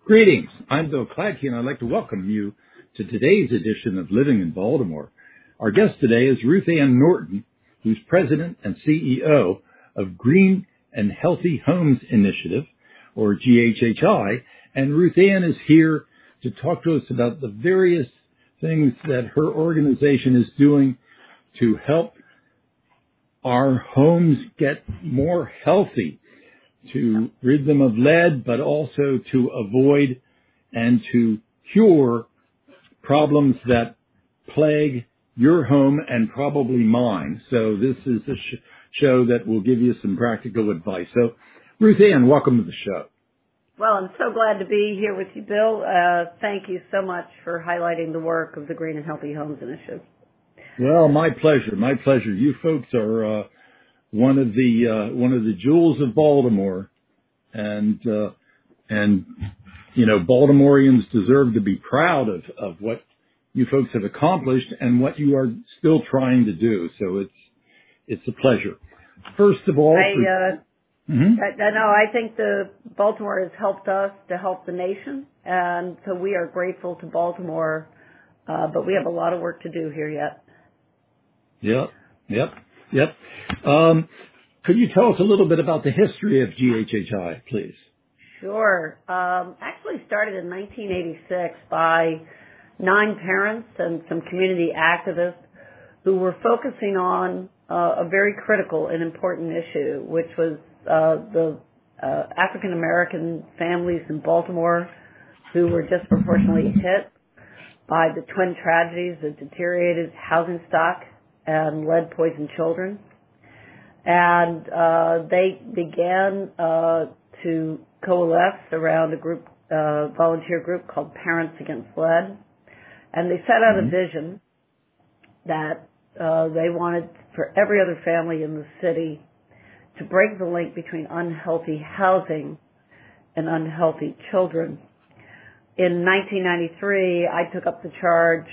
Greetings. I'm Bill Kladke, and I'd like to welcome you to today's edition of Living in Baltimore. Our guest today is Ruth Ann Norton, who's President and CEO of Green and Healthy Homes Initiative, or GHHI, and Ruth Ann is here to talk to us about the various things that her organization is doing to help our homes get more healthy, to rid them of lead, but also to avoid and to cure problems that plague your home and probably mine. So this is a show that will give you some practical advice. So, Ruth Ann, welcome to the show. Well, I'm so glad to be here with you, Bill. Thank you so much for highlighting the work of the Green and Healthy Homes Initiative. Well, my pleasure. My pleasure. You folks are one of the jewels of Baltimore, and you know, Baltimoreans deserve to be proud of what you folks have accomplished and what you are still trying to do. So it's a pleasure. First of all, I think the Baltimore has helped us to help the nation, and so we are grateful to Baltimore, but we have a lot of work to do here yet. Yep. Could you tell us a little bit about the history of GHHI, please? Sure. Actually started in 1986 by 9 parents and some community activists who were focusing on a very critical and important issue, which was the African American families in Baltimore who were disproportionately hit by the twin tragedies of deteriorated housing stock and lead-poisoned children. And they began to coalesce around a group, volunteer group called Parents Against Lead. And they set out a vision that they wanted for every other family in the city to break the link between unhealthy housing and unhealthy children. In 1993, I took up the charge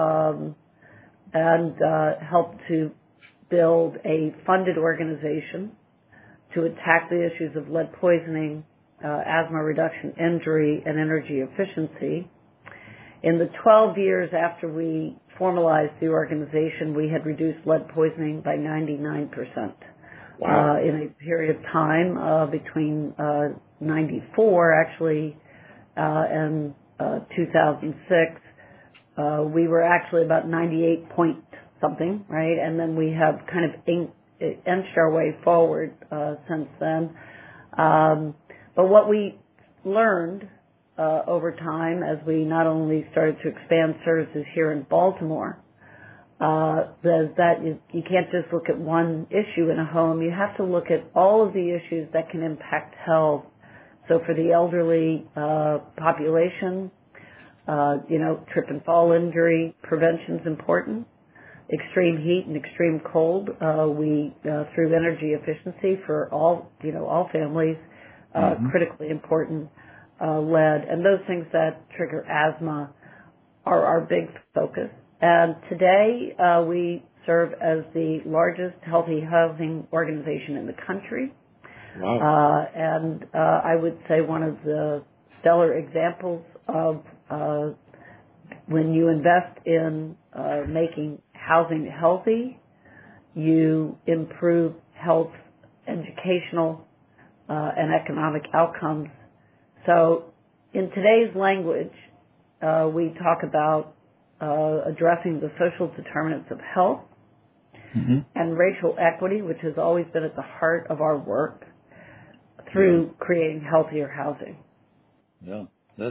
and helped to build a funded organization to attack the issues of lead poisoning, asthma reduction, injury, and energy efficiency. In the 12 years after we formalized the organization, we had reduced lead poisoning by 99%. Wow. In a period of time between 94 actually and 2006. We were actually about 98 point something, right? And then we have kind of inched our way forward since then. But what we learned over time, as we not only started to expand services here in Baltimore, is that you can't just look at one issue in a home. You have to look at all of the issues that can impact health. So for the elderly population, trip and fall injury prevention is important. Extreme heat and extreme cold, we through energy efficiency for all families, critically important. Lead and those things that trigger asthma are our big focus. And today we serve as the largest healthy housing organization in the country. Wow. And I would say one of the stellar examples of when you invest in making housing healthy, you improve health, educational, and economic outcomes. So in today's language, we talk about addressing the social determinants of health and racial equity, which has always been at the heart of our work, through creating healthier housing. Yeah,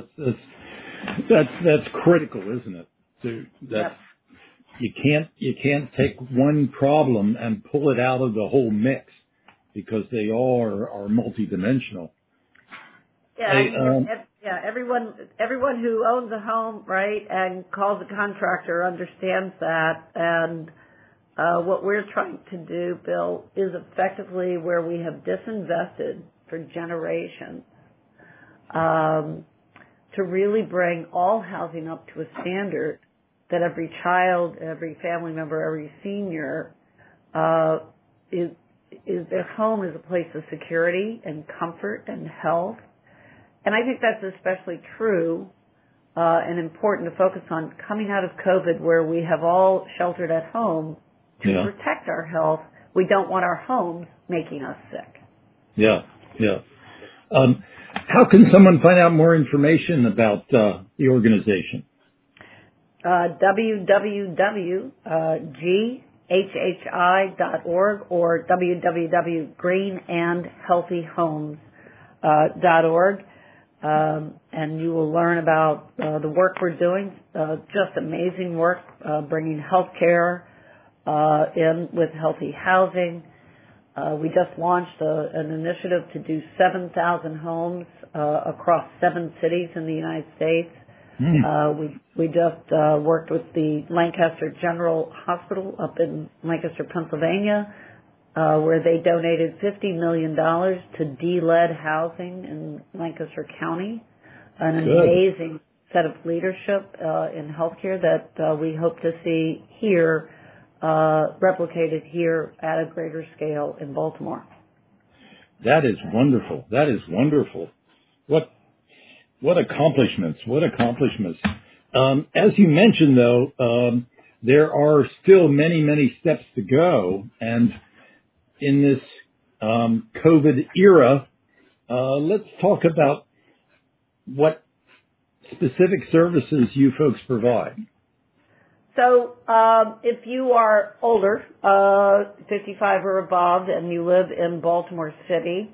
that's critical, isn't it? Yep. You can't take one problem and pull it out of the whole mix because they all are multidimensional. Yeah, everyone who owns a home, right, and calls a contractor understands that. And what we're trying to do, Bill, is effectively where we have disinvested for generations to really bring all housing up to a standard that every child, every family member, every senior is their home is a place of security and comfort and health And I think that's especially true and important to focus on coming out of COVID, where we have all sheltered at home to protect our health. We don't want our homes making us sick. Yeah, yeah. How can someone find out more information about the organization? www.ghhi.org or www.greenandhealthyhomes.org. And you will learn about the work we're doing, just amazing work, bringing health care in with healthy housing. We just launched an initiative to do 7,000 homes across 7 cities in the United States. We just worked with the Lancaster General Hospital up in Lancaster, Pennsylvania, where they donated $50 million to de-lead housing in Lancaster County. An amazing set of leadership in healthcare that we hope to see here, replicated here at a greater scale in Baltimore. That is wonderful. That is wonderful. What accomplishments. What accomplishments. As you mentioned, though, there are still many, many steps to go. And in this COVID era, let's talk about what specific services you folks provide. So if you are older, 55 or above, and you live in Baltimore City,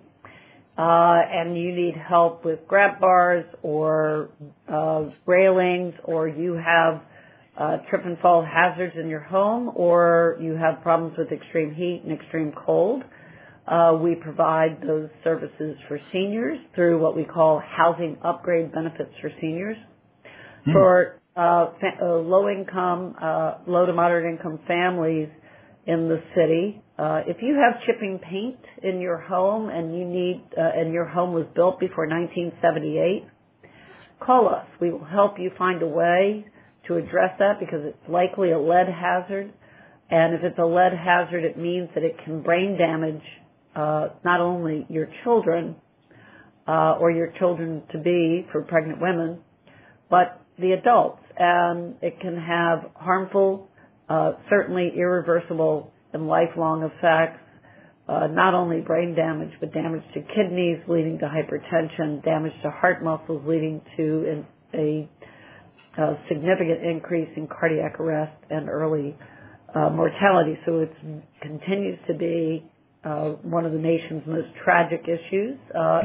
and you need help with grab bars or railings, or you have trip and fall hazards in your home, or you have problems with extreme heat and extreme cold, we provide those services for seniors through what we call housing upgrade benefits for seniors. For low to moderate income families in the city, if you have chipping paint in your home and you need, and your home was built before 1978, call us. We will help you find a way to address that, because it's likely a lead hazard. And if it's a lead hazard, it means that it can brain damage not only your children or your children to be for pregnant women, but the adults. And it can have harmful, certainly irreversible and lifelong effects, not only brain damage, but damage to kidneys leading to hypertension, damage to heart muscles leading to a significant increase in cardiac arrest and early mortality. So it continues to be one of the nation's most tragic issues.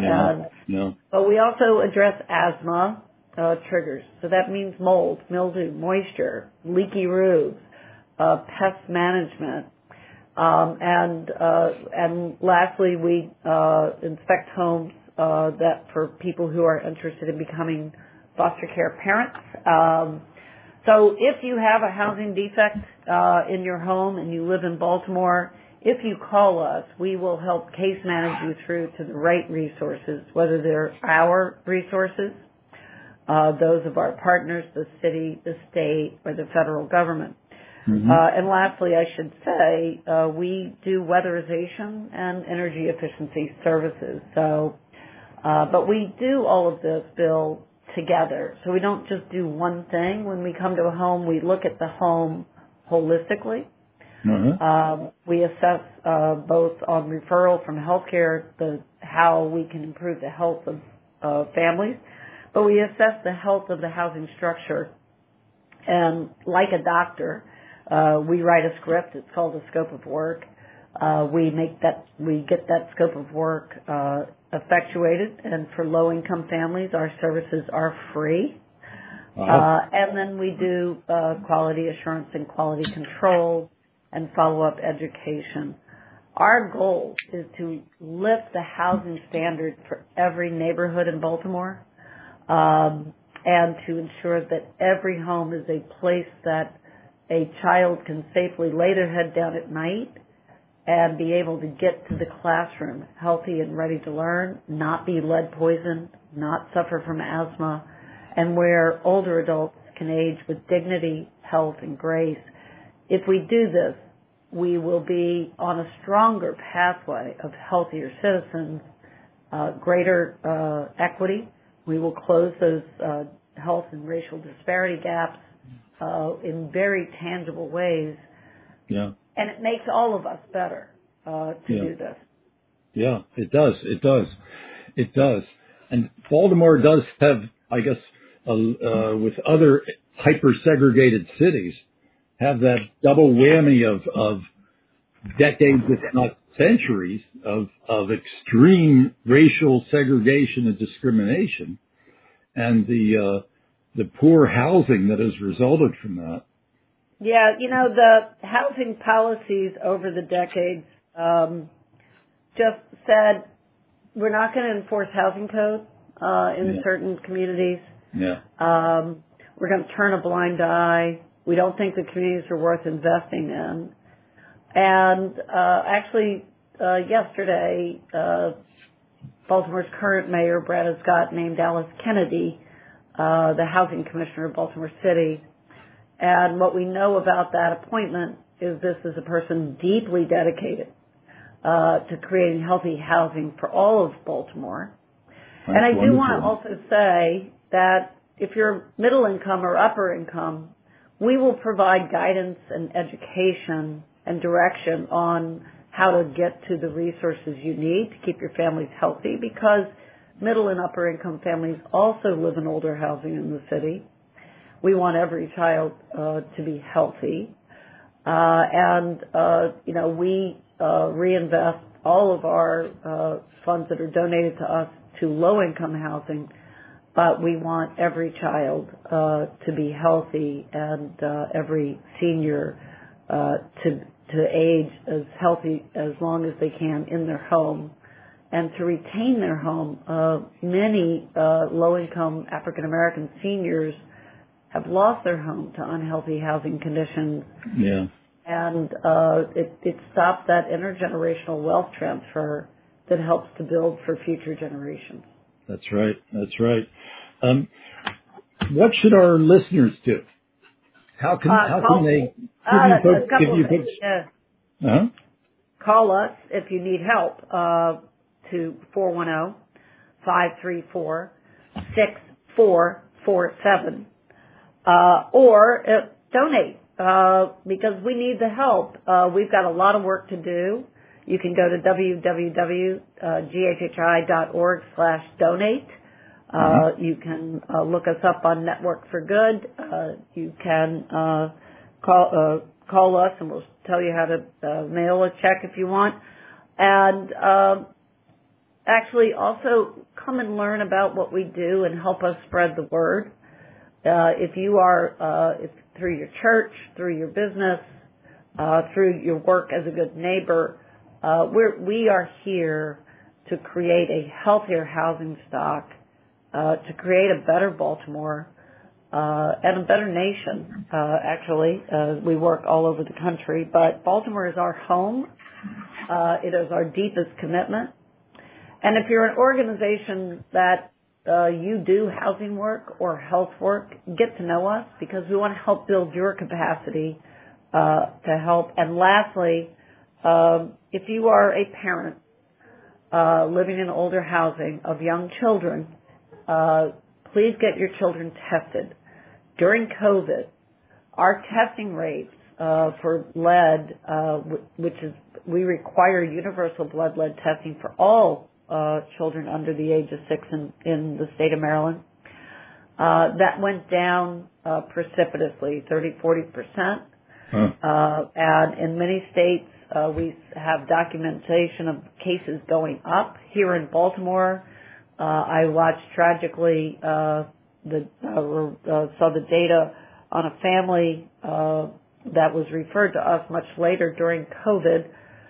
But we also address asthma triggers. So that means mold, mildew, moisture, leaky roofs, pest management. And lastly, we inspect homes that for people who are interested in becoming foster care parents. So if you have a housing defect in your home and you live in Baltimore, if you call us, we will help case manage you through to the right resources, whether they're our resources, those of our partners, the city, the state, or the federal government. And lastly, I should say, we do weatherization and energy efficiency services. So, but we do all of this, Bill, together. So we don't just do one thing. When we come to a home, we look at the home holistically. We assess both on referral from healthcare, how we can improve the health of families, but we assess the health of the housing structure. And like a doctor, we write a script. It's called a scope of work. We get that scope of work effectuated, and for low-income families, our services are free. And then we do quality assurance and quality control and follow-up education. Our goal is to lift the housing standard for every neighborhood in Baltimore, and to ensure that every home is a place that a child can safely lay their head down at night and be able to get to the classroom healthy and ready to learn, not be lead poisoned, not suffer from asthma, and where older adults can age with dignity, health, and grace. If we do this, we will be on a stronger pathway of healthier citizens, greater equity, We will close those health and racial disparity gaps in very tangible ways. Yeah. And it makes all of us better to do this. Yeah, it does. It does. It does. And Baltimore does have, I guess, with other hyper-segregated cities, have that double whammy of decades, if not centuries, of extreme racial segregation and discrimination, and the poor housing that has resulted from that. Yeah, the housing policies over the decades just said we're not going to enforce housing code in certain communities. Yeah. We're going to turn a blind eye. We don't think the communities are worth investing in. And actually, yesterday, Baltimore's current mayor, Brandon Scott, named Alice Kennedy the housing commissioner of Baltimore City. And what we know about that appointment is this is a person deeply dedicated to creating healthy housing for all of Baltimore. That's and I wonderful. do want to also say that if you're middle income or upper income, we will provide guidance and education and direction on how to get to the resources you need to keep your families healthy, because middle and upper income families also live in older housing in the city. We want every child to be healthy. We reinvest all of our funds that are donated to us to low-income housing, but we want every child to be healthy and every senior to age as healthy as long as they can in their home and to retain their home. Many low-income African-American seniors have lost their home to unhealthy housing conditions. Yeah. And it stops that intergenerational wealth transfer that helps to build for future generations. That's right. That's right. What should our listeners do? How can they give you folks? Yeah. Call us if you need help to 410-534-6447 or donate because we need the help. We've got a lot of work to do. You can go to www.ghhi.org/donate. You can look us up on Network for Good. You can call us, and we'll tell you how to mail a check if you want. And actually also come and learn about what we do and help us spread the word. If you are through your church, through your business, through your work as a good neighbor, we are here to create a healthier housing stock, to create a better Baltimore, and a better nation, actually. We work all over the country, but Baltimore is our home. It is our deepest commitment. And if you're an organization that you do housing work or health work, get to know us because we want to help build your capacity to help. And lastly, if you are a parent living in older housing of young children, please get your children tested. During COVID, our testing rates for lead, which is we require universal blood lead testing for all children under the age of 6 in the state of Maryland, that went down precipitously, 30-40%. And in many states, we have documentation of cases going up. Here in Baltimore, I watched tragically saw the data on a family that was referred to us much later during COVID,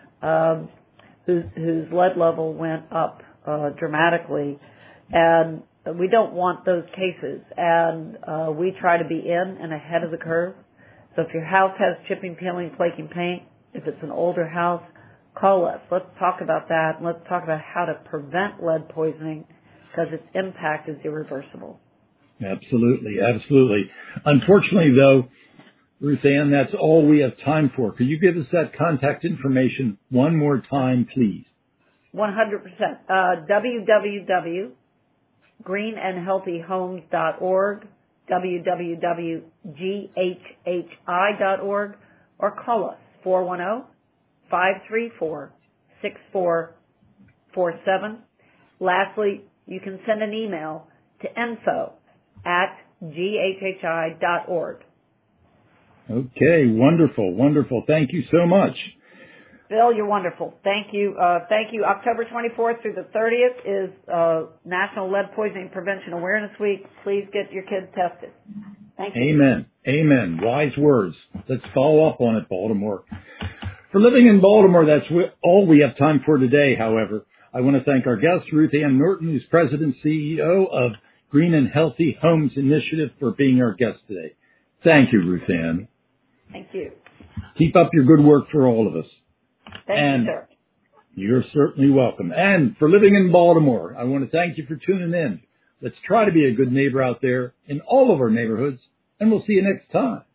whose lead level went up dramatically, and we don't want those cases. And we try to be in and ahead of the curve. So if your house has chipping, peeling, flaking paint, if it's an older house, call us. Let's talk about that. And let's talk about how to prevent lead poisoning because its impact is irreversible. Absolutely, absolutely. Unfortunately, though, Ruth Ann, that's all we have time for. Could you give us that contact information one more time, please? 100%. greenandhealthyhomes.org, www.ghhi.org, or call us 410-534-6447. Lastly, you can send an email to info@ghhi.org. Okay, wonderful, wonderful. Thank you so much. Bill, you're wonderful. Thank you. Thank you. October 24th through the 30th is National Lead Poisoning Prevention Awareness Week. Please get your kids tested. Thank you. Amen. Amen. Wise words. Let's follow up on it, Baltimore. For Living in Baltimore, that's all we have time for today, however. I want to thank our guest, Ruth Ann Norton, who's President and CEO of Green and Healthy Homes Initiative, for being our guest today. Thank you, Ruth Ann. Thank you. Keep up your good work for all of us. Thank you, sir. You're certainly welcome. And for Living in Baltimore, I want to thank you for tuning in. Let's try to be a good neighbor out there in all of our neighborhoods, and we'll see you next time.